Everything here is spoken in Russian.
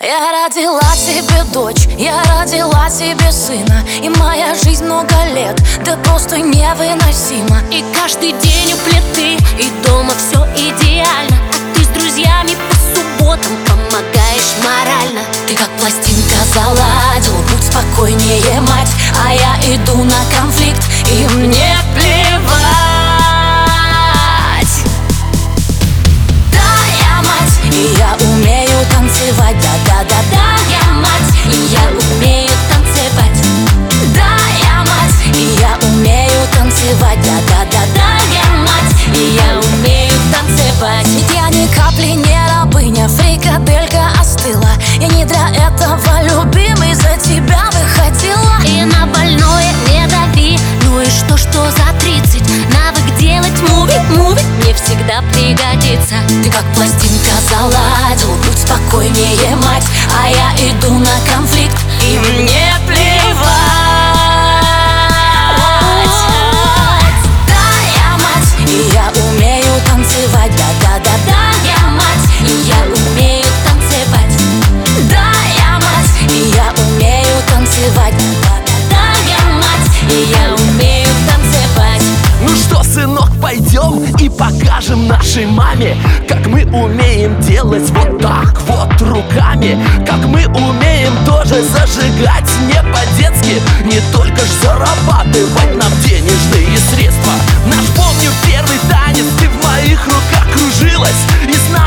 Я родила себе дочь, я родила себе сына, и моя жизнь много лет, да просто невыносима. И каждый день у плиты, и дома все идеально, а ты с друзьями по субботам помогаешь морально. Ты как пластинка заладил, будь спокойнее, мать, а я иду на конфликт, и мне плевать. Да, я мать, и я умею танцевать, да-да-да-да, я мать, и я умею танцевать. Да, я мать, и я умею танцевать, да-да-да-да, я мать, и я умею танцевать. Ведь я ни капли не рабыня, фрикаделька остыла. Я не для этого, любимый, за тебя выходила. И на больное не дави, ну и что за 30? Навык делать муви мне всегда пригодится. Ты как пластинка заладил, будь спокойнее, мать, а я иду на конфликт, и мне плевать. Да, я мать, и я умею танцевать, да-да-да-да, я мать, и я умею танцевать. Да, я мать, и я умею танцевать, да-да-да-да, я мать, и я умею танцевать. Ну что, сынок, пойдем и покажем нашей маме, как мы умеем делать вот так вот руками, как мы умеем тоже зажигать не по-детски, не только ж зарабатывать нам денежные средства. Наш, помню, первый танец, ты в моих руках кружилась, и